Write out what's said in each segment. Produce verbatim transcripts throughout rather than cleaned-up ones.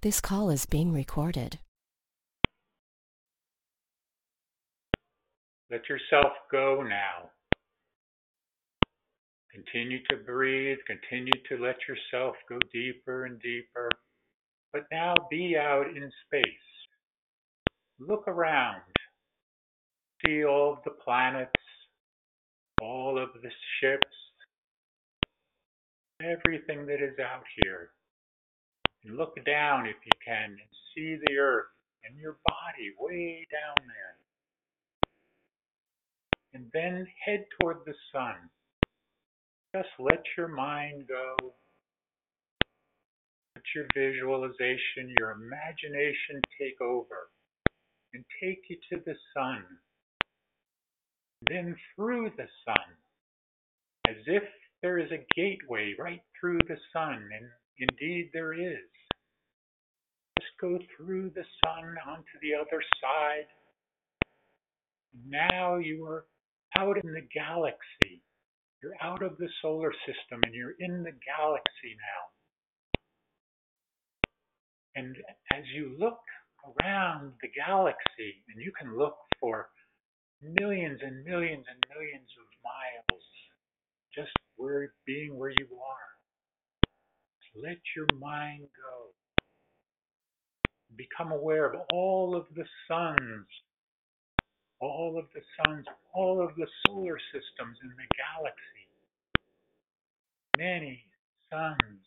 This call is being recorded. Let yourself go now. Continue to breathe. Continue to let yourself go deeper and deeper. But now be out in space. Look around. See all of the planets, all of the ships, everything that is out here. And look down if you can and see the earth and your body way down there. And then head toward the sun. Just let your mind go. Let your visualization, your imagination take over and take you to the sun. Then through the sun, as if there is a gateway right through the sun, and indeed there is. Just go through the sun onto the other side. Now you are out in the galaxy. You're out of the solar system and you're in the galaxy now. And as you look around the galaxy, and you can look for millions and millions and millions of miles, just where being where you are. Let your mind go. Become aware of all of the suns, all of the suns, all of the solar systems in the galaxy. Many suns.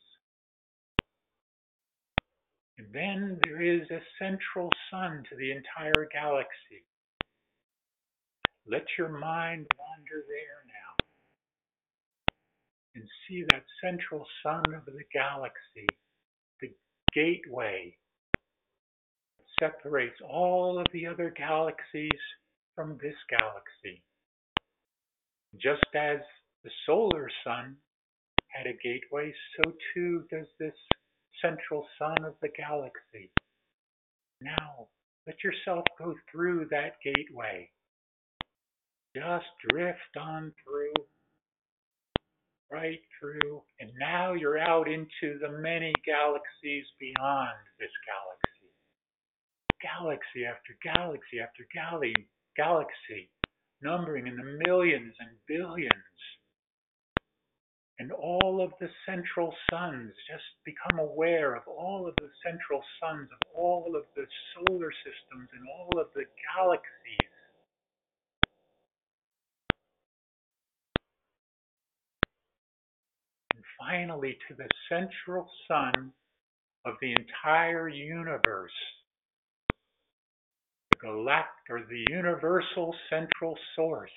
And then there is a central sun to the entire galaxy. Let your mind wander there now and see that central sun of the galaxy, the gateway that separates all of the other galaxies from this galaxy. Just as the solar sun had a gateway, so too does this central sun of the galaxy. Now, let yourself go through that gateway. Just drift on through, right through, and now you're out into the many galaxies beyond this galaxy. Galaxy after galaxy after gal- galaxy, numbering in the millions and billions. And all of the central suns, just become aware of all of the central suns of all of the solar systems and all of the galaxies. And finally, to the central sun of the entire universe, the galactic or the universal central source,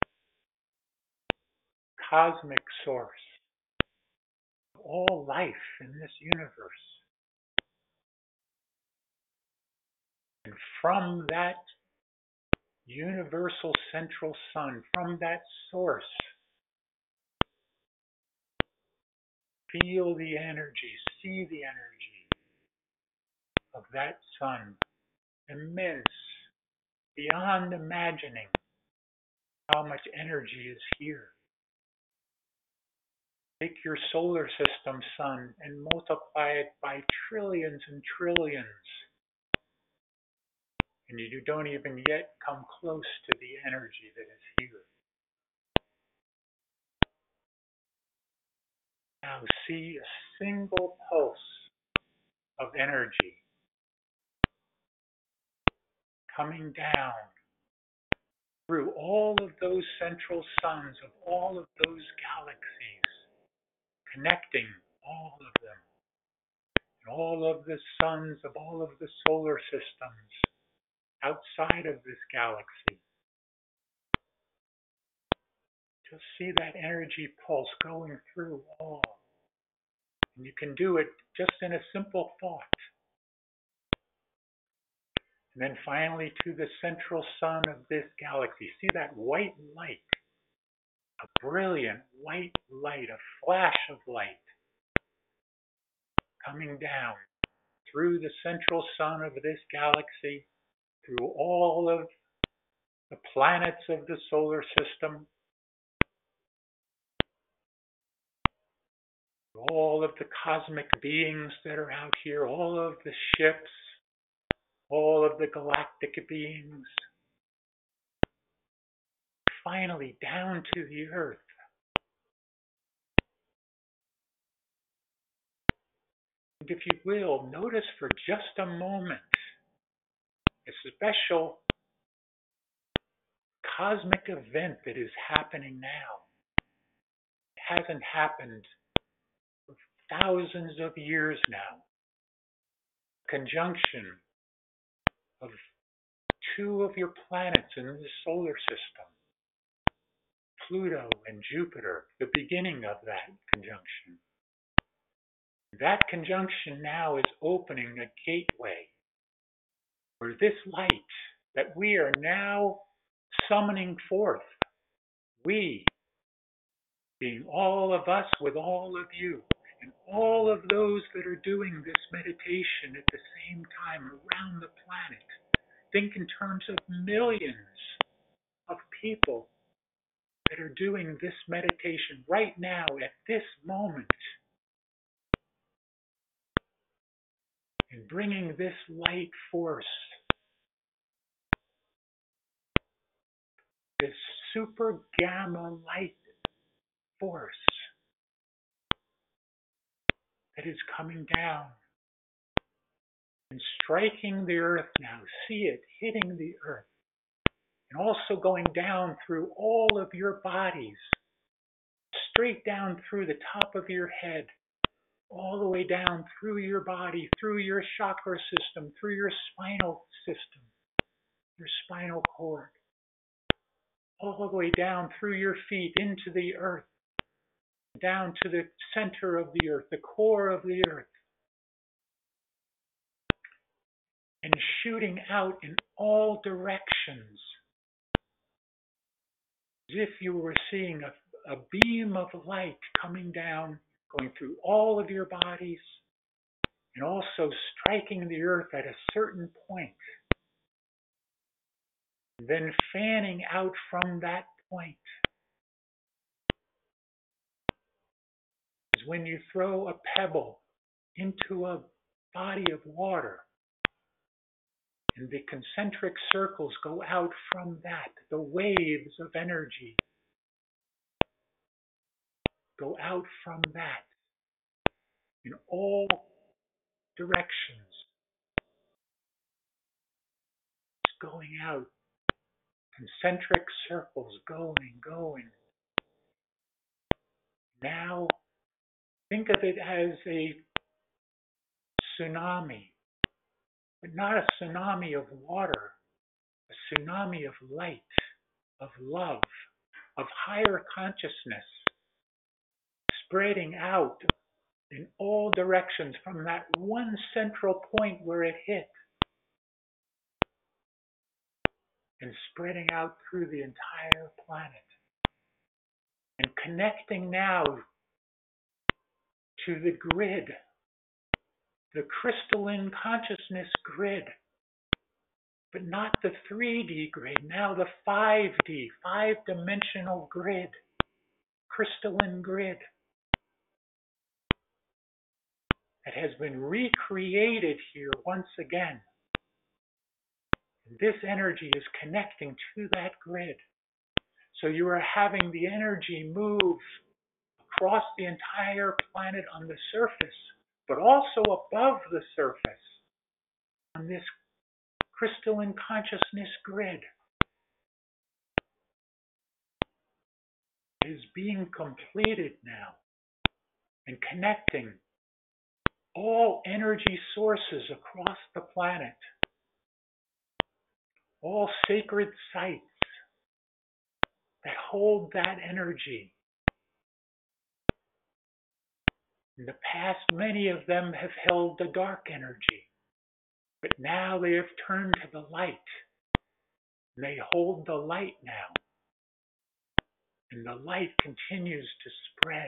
cosmic source of all life in this universe. And from that universal central sun, from that source, feel the energy, see the energy of that sun, immense, beyond imagining how much energy is here. Take your solar system sun and multiply it by trillions and trillions. And you don't even yet come close to the energy that is here. Now see a single pulse of energy coming down through all of those central suns of all of those galaxies, connecting all of them, and all of the suns of all of the solar systems outside of this galaxy. Just see that energy pulse going through all. And you can do it just in a simple thought. And then finally to the central sun of this galaxy. See that white light, a brilliant white light, a flash of light coming down through the central sun of this galaxy, through all of the planets of the solar system, all of the cosmic beings that are out here, all of the ships, all of the galactic beings, finally down to the earth. And if you will, notice for just a moment a special cosmic event that is happening now. It hasn't happened for thousands of years now. Conjunction of two of your planets in the solar system, Pluto and Jupiter, the beginning of that conjunction. That conjunction now is opening a gateway where this light that we are now summoning forth, we being all of us with all of you, and all of those that are doing this meditation at the same time around the planet. Think in terms of millions of people that are doing this meditation right now at this moment, and bringing this light force, this super gamma light force that is coming down and striking the earth now. See it hitting the earth and also going down through all of your bodies, straight down through the top of your head, all the way down through your body, through your chakra system, through your spinal system, your spinal cord, all the way down through your feet into the earth, down to the center of the earth, the core of the earth, and shooting out in all directions, as if you were seeing a, a beam of light coming down, going through all of your bodies, and also striking the earth at a certain point, then fanning out from that point. As when you throw a pebble into a body of water, and the concentric circles go out from that, the waves of energy go out from that in all directions. It's going out, concentric circles going, going. Now, think of it as a tsunami, but not a tsunami of water, a tsunami of light, of love, of higher consciousness, spreading out in all directions from that one central point where it hit, and spreading out through the entire planet, and connecting now to the grid, the crystalline consciousness grid, but not the three D grid, now the five D, five-dimensional grid, crystalline grid that has been recreated here once again. This energy is connecting to that grid. So you are having the energy move across the entire planet on the surface, but also above the surface on this crystalline consciousness grid. It is being completed now and connecting all energy sources across the planet, all sacred sites that hold that energy. In the past, many of them have held the dark energy, but now they have turned to the light, and they hold the light now. And the light continues to spread.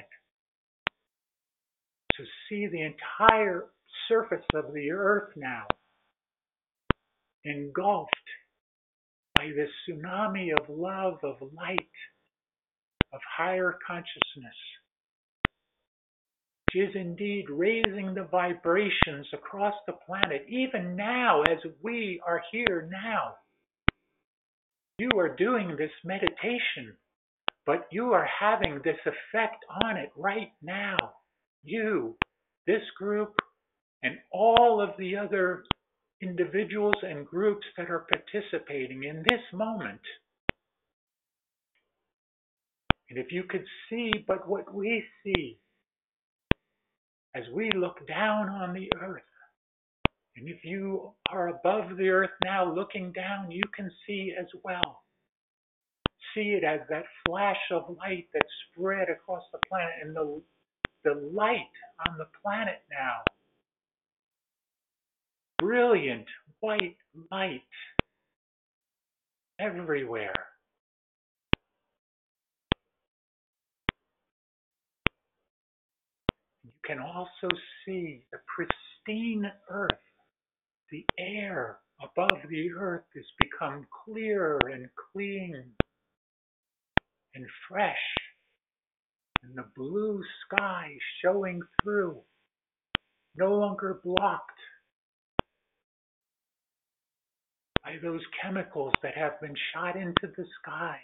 To see the entire surface of the earth now engulfed by this tsunami of love, of light, of higher consciousness. is indeed raising the vibrations across the planet, even now as we are here now. You are doing this meditation, but you are having this effect on it right now. You, this group, and all of the other individuals and groups that are participating in this moment. And if you could see but what we see as we look down on the earth, and if you are above the earth now looking down, you can see as well. See it as that flash of light that spread across the planet, and the, the light on the planet now. Brilliant white light everywhere. You can also see the pristine earth. The air above the earth has become clear and clean and fresh, and the blue sky showing through, no longer blocked by those chemicals that have been shot into the sky.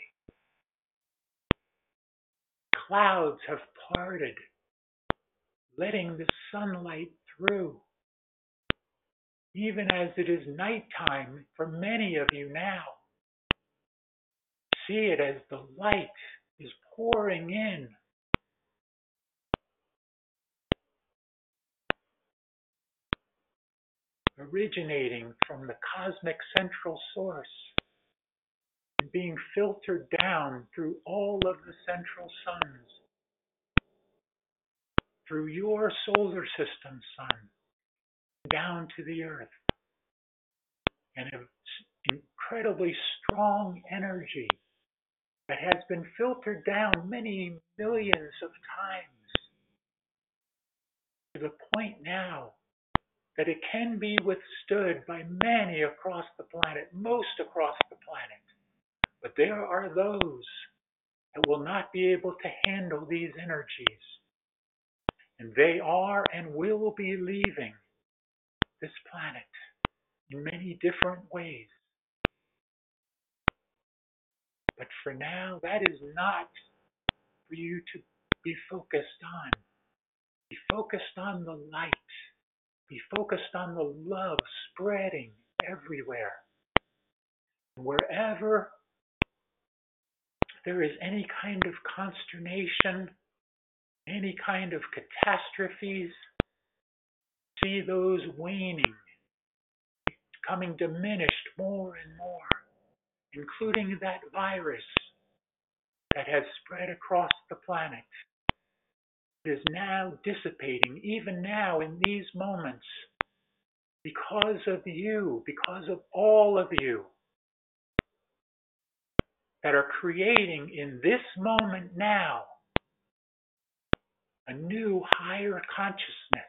Clouds have parted, letting the sunlight through. Even as it is nighttime for many of you now, see it as the light is pouring in. Originating from the cosmic central source and being filtered down through all of the central suns, through your solar system sun, down to the earth. And an incredibly strong energy that has been filtered down many millions of times to the point now that it can be withstood by many across the planet, most across the planet. But there are those that will not be able to handle these energies. And they are and will be leaving this planet in many different ways. But for now, that is not for you to be focused on. Be focused on the light. Be focused on the love spreading everywhere. And wherever there is any kind of consternation, any kind of catastrophes, see those waning, becoming diminished more and more, including that virus that has spread across the planet. It is now dissipating, even now in these moments, because of you, because of all of you that are creating in this moment now a new higher consciousness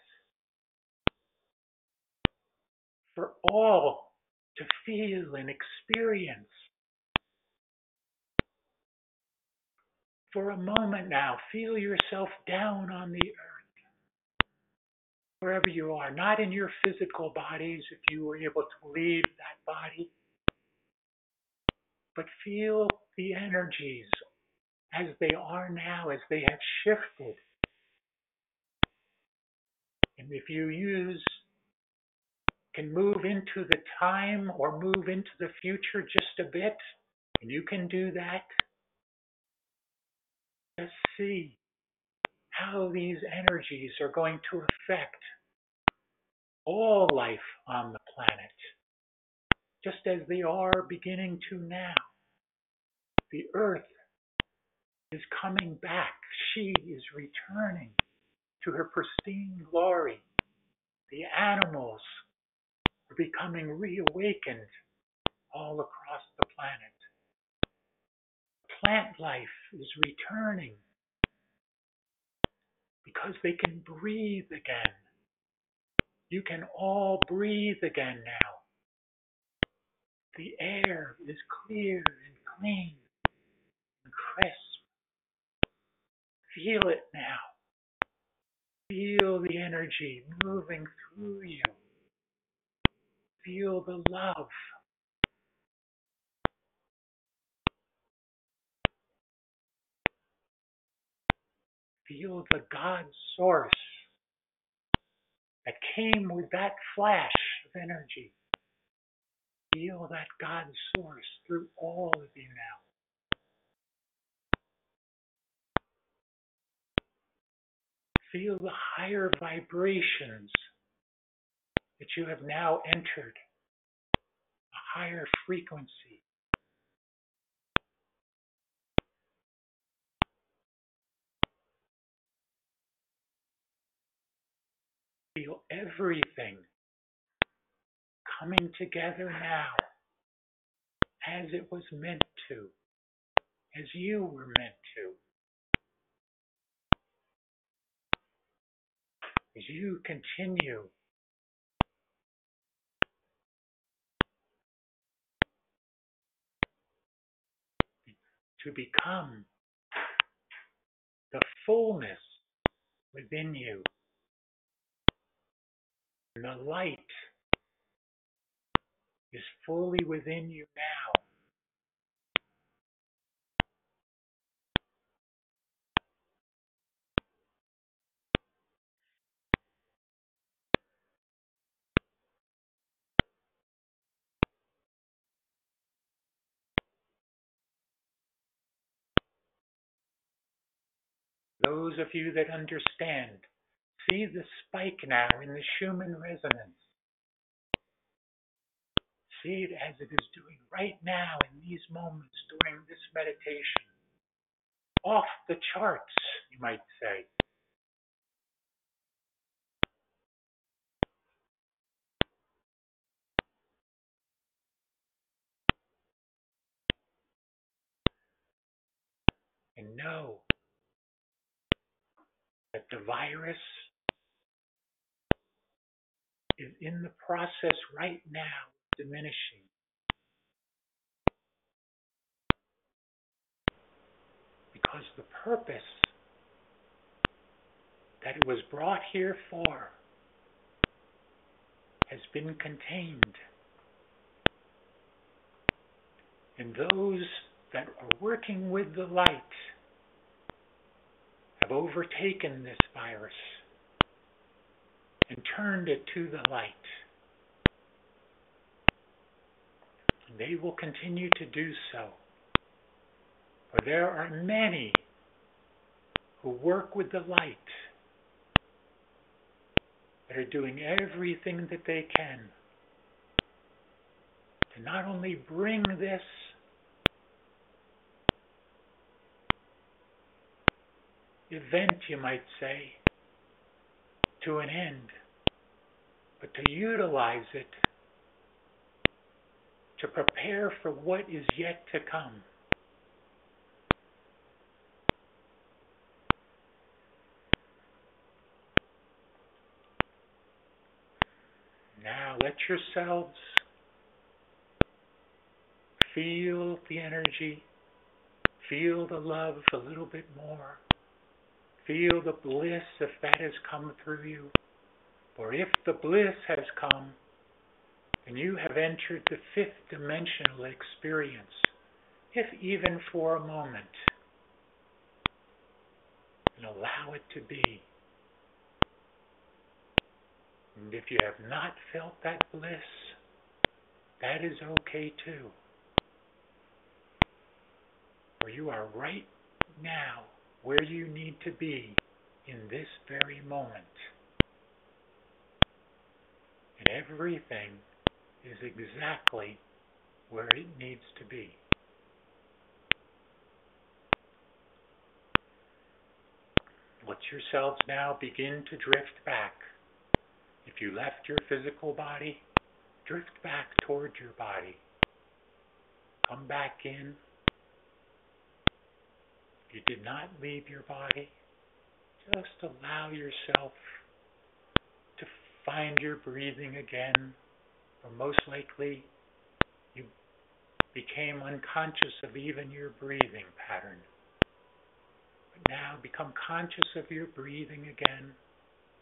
for all to feel and experience. For a moment now, feel yourself down on the earth, wherever you are, not in your physical bodies if you were able to leave that body, but feel the energies as they are now, as they have shifted. And if you use, can move into the time or move into the future just a bit, and you can do that, just see how these energies are going to affect all life on the planet, just as they are beginning to now. The earth is coming back. She is returning to her pristine glory. The animals are becoming reawakened all across the planet. Plant life is returning because they can breathe again. You can all breathe again now. The air is clear and clean and crisp. Feel it now. Feel the energy moving through you. Feel the love. Feel the God source that came with that flash of energy. Feel that God source through all of you now. Feel the higher vibrations that you have now entered, a higher frequency. Feel everything coming together now as it was meant to, as you were meant to. As you continue to become the fullness within you, and the light is fully within you now. Those of you that understand, see the spike now in the Schumann resonance. See it as it is doing right now in these moments during this meditation. Off the charts, you might say. And know that the virus is in the process right now diminishing. Because the purpose that it was brought here for has been contained. And those that are working with the light have overtaken this virus and turned it to the light. And they will continue to do so. For there are many who work with the light that are doing everything that they can to not only bring this event, you might say, to an end, but to utilize it to prepare for what is yet to come. Now let yourselves feel the energy, feel the love a little bit more, feel the bliss if that has come through you. For if the bliss has come, then you have entered the fifth dimensional experience, if even for a moment. And allow it to be. And if you have not felt that bliss, that is okay too. For you are right now where you need to be in this very moment. And everything is exactly where it needs to be. Let yourselves now begin to drift back. If you left your physical body, drift back toward your body. Come back in. If you did not leave your body, just allow yourself to find your breathing again. Or most likely, you became unconscious of even your breathing pattern. But now become conscious of your breathing again.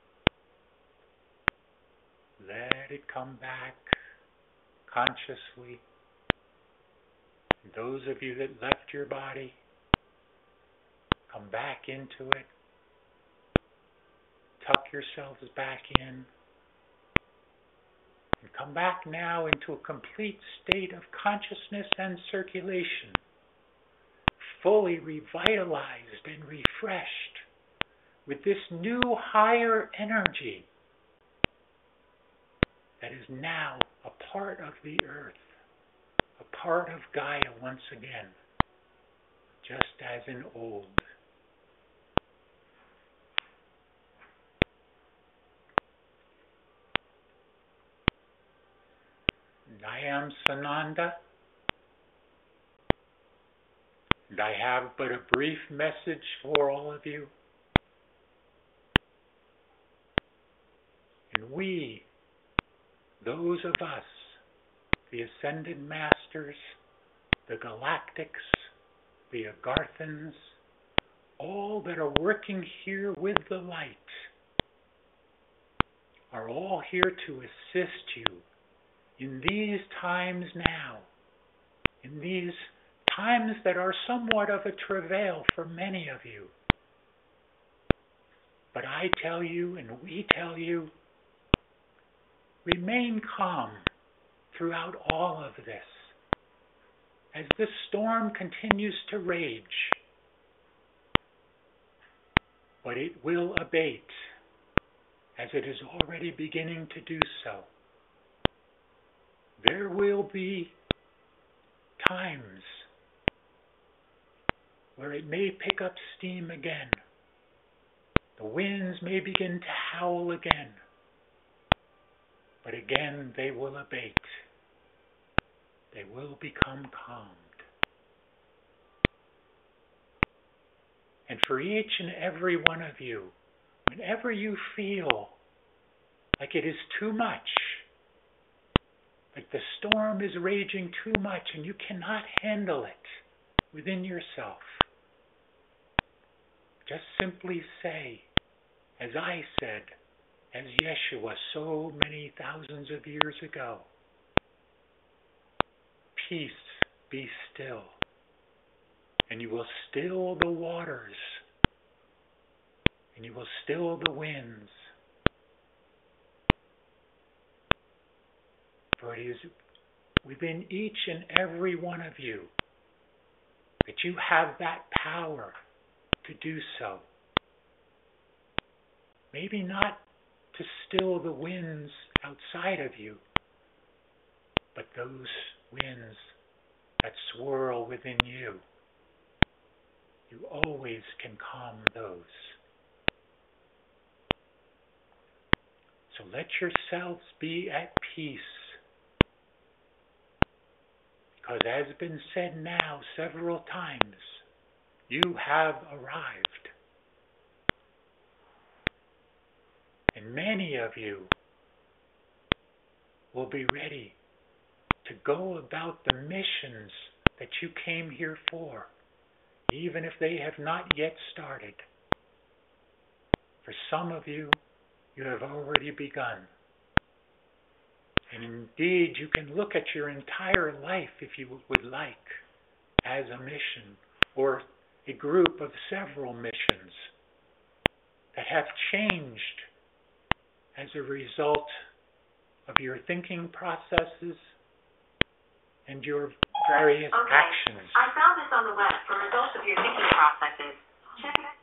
Let it come back consciously. And those of you that left your body, come back into it. Tuck yourselves back in. And come back now into a complete state of consciousness and circulation, fully revitalized and refreshed with this new higher energy that is now a part of the earth, a part of Gaia once again, just as in old. And I am Sananda, and I have but a brief message for all of you. And we, those of us, the Ascended Masters, the Galactics, the Agarthans, all that are working here with the light, are all here to assist you in these times now, in these times that are somewhat of a travail for many of you. But I tell you, and we tell you, remain calm throughout all of this, as this storm continues to rage. But it will abate, as it is already beginning to do so. There will be times where it may pick up steam again. The winds may begin to howl again. But again, they will abate. They will become calmed. And for each and every one of you, whenever you feel like it is too much, like the storm is raging too much and you cannot handle it within yourself, just simply say, as I said, as Yeshua so many thousands of years ago, peace, be still, and you will still the waters, and you will still the winds. For it is within each and every one of you that you have that power to do so. Maybe not to still the winds outside of you, but those winds that swirl within you. You always can calm those. So let yourselves be at peace. Because as has been said now several times, you have arrived. And many of you will be ready to go about the missions that you came here for, even if they have not yet started. For some of you, you have already begun. And indeed, you can look at your entire life, if you would like, as a mission, or a group of several missions that have changed as a result of your thinking processes and your various okay. actions. I found this on the web for results of your thinking processes. Check it out.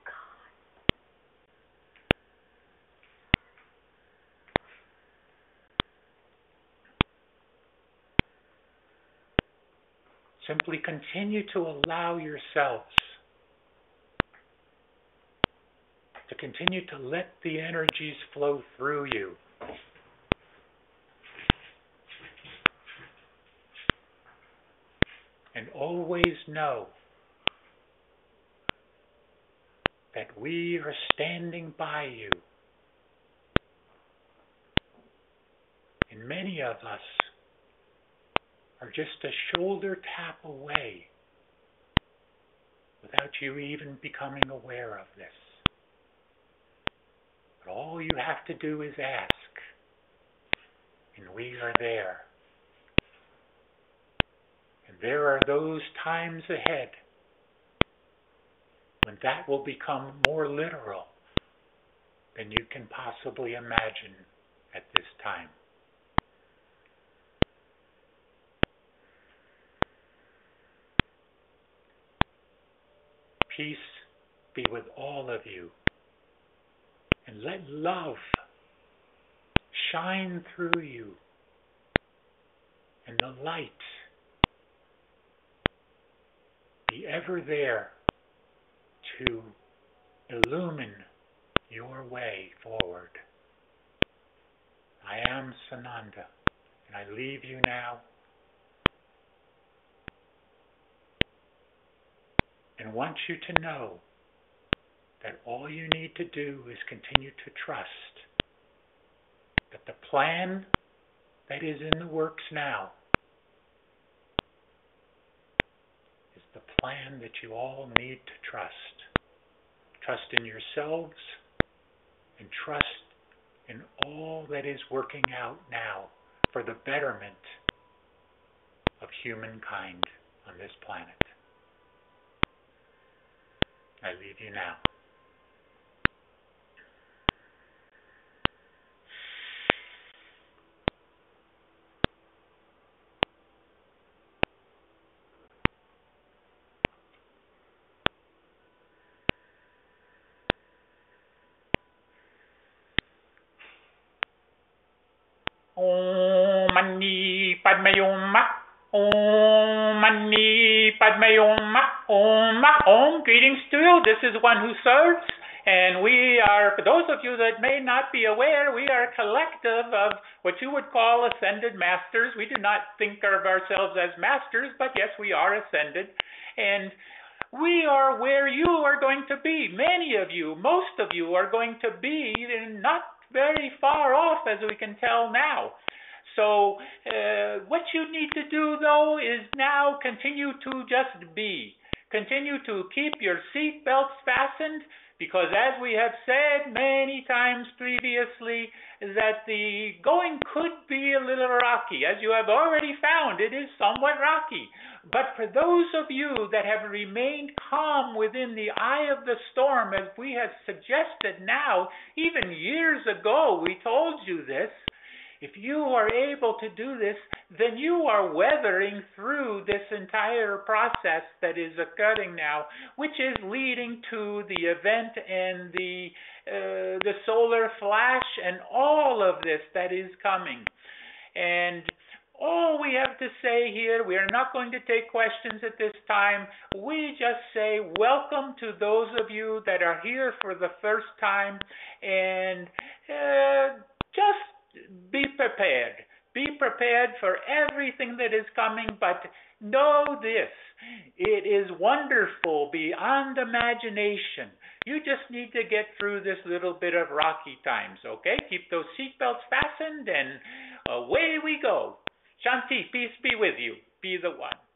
Simply continue to allow yourselves to continue to let the energies flow through you. And always know that we are standing by you. And many of us are just a shoulder tap away without you even becoming aware of this. But all you have to do is ask. And we are there. And there are those times ahead when that will become more literal than you can possibly imagine at this time. Peace be with all of you. And let love shine through you. And the light be ever there to illumine your way forward. I am Sananda, and I leave you now. And want you to know that all you need to do is continue to trust that the plan that is in the works now is the plan that you all need to trust. Trust in yourselves and trust in all that is working out now for the betterment of humankind on this planet. I leave you now. Om Mani Padme Hum. Om Mani Padme Hum. Om. Om. Greetings to you. This is one who serves. And we are, for those of you that may not be aware, we are a collective of what you would call ascended masters. We do not think of ourselves as masters, but yes, we are ascended. And we are where you are going to be. Many of you, most of you are going to be not very far off, as we can tell now. So uh, what you need to do, though, is now continue to just be. Continue to keep your seat belts fastened, because as we have said many times previously, that the going could be a little rocky. As you have already found, it is somewhat rocky. But for those of you that have remained calm within the eye of the storm, as we have suggested now, even years ago we told you this, if you are able to do this, then you are weathering through this entire process that is occurring now, which is leading to the event and the uh, the solar flash and all of this that is coming. And all we have to say here, we are not going to take questions at this time. We just say welcome to those of you that are here for the first time, and uh, just be prepared. Be prepared for everything that is coming, but know this. It is wonderful beyond imagination. You just need to get through this little bit of rocky times, okay? Keep those seatbelts fastened, and away we go. Shanti, peace be with you. Be the one.